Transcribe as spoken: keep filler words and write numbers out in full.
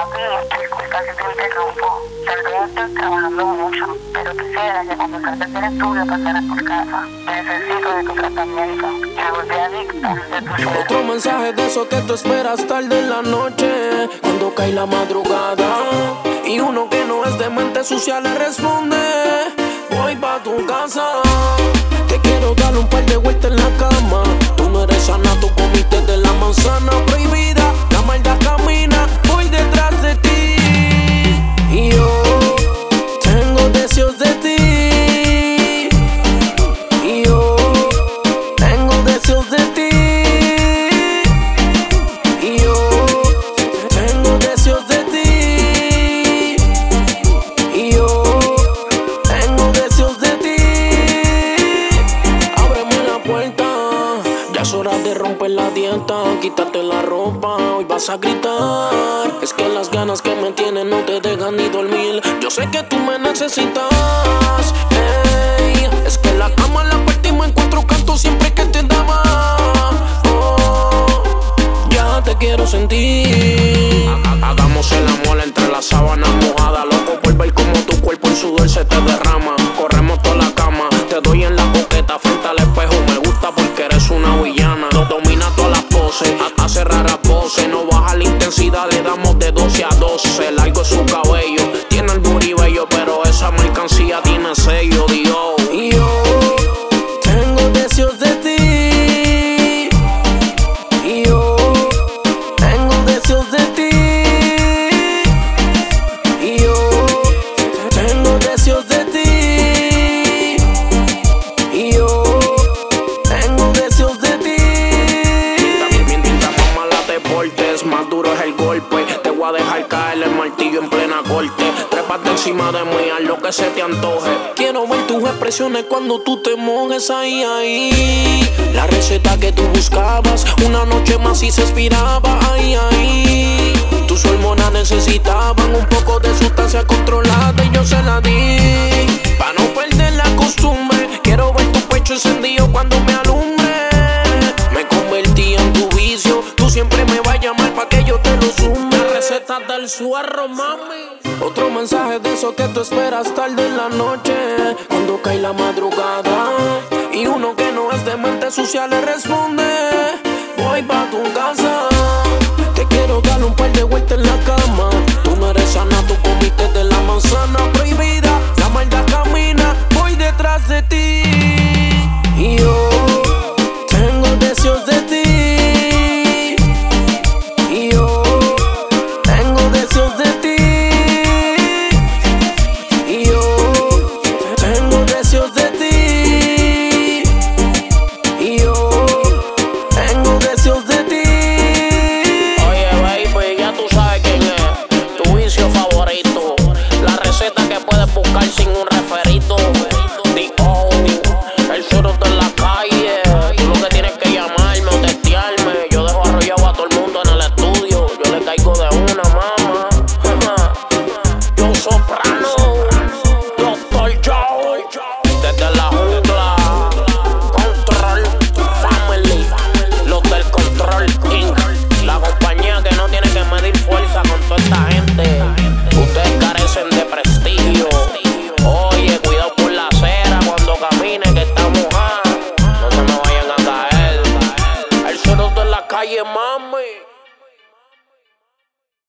papi, disculpa si te interrumpo. Tal vez estoy trabajando mucho, pero quisiera que cuando salgas del estudio pasaras por casa. Necesito de tu tratamiento. Me volví adicta de tu celular. Otro mensaje de eso que tú esperas tarde en la noche, cuando cae la madrugada, y uno que no es de mente sucia le responde: voy pa' tu casa. Te quiero dar un par de vueltas en la cama. Tú no eres sana, tú comiste de la manzana prohibida. La maldad camina, voy detrás de ti. Y yo tengo deseos de ti. Y yo tengo deseos de ti. Y yo tengo deseos de ti. Y yo tengo deseos de ti. Ábreme la puerta, ya es hora de romper la dieta. Quítate la ropa, hoy vas a gritar. Es que las ganas que me tienen no te dejan ni dormir. Yo sé que tú me necesitas. Ey, es que la cama la partimos en cuatro cantos siempre que te daba. Oh, ya te quiero sentir. Hagamos el amor entre las sábanas mojadas. Loco por ver como tu cuerpo en sudor se te derrama. Corremos toda la cama, te doy en la boqueta frente al espejo. Me gusta porque eres una villana. Domina todas las poses, hace raras voces. No baja la intensidad, le damos de doce a doce. Largo es su cabello, tiene el booty bello, pero esa mercancía tiene sello, Dios. Y yo tengo deseos de ti. Y yo tengo deseos de ti. Y yo tengo deseos de ti. Y yo tengo deseos de ti. Mientras más mala te portes, más duro es el golpe. Te voy a dejar caer el martillo en plena corte. Trépate encima de mí, haz lo que se te antoje. Quiero ver tus expresiones cuando tú te mojes ahí, ahí. La receta que tú buscabas, una noche más y se expiraba, ahí, ahí. Tus hormonas necesitaban un poco de sustancia controlada y yo se la di. Pa' no perder la costumbre, quiero ver tu pecho encendido cuando me alumbre. Me convertí en tu vicio, tú siempre me vas a llamar pa' que yo te lo sume. La receta del suarro, mami. Otro mensaje de eso que tú esperas tarde en la noche, cuando cae la madrugada, y uno que no es de mente sucia le responde: voy pa' tu casa. Te quiero dar un par de vueltas en la casa.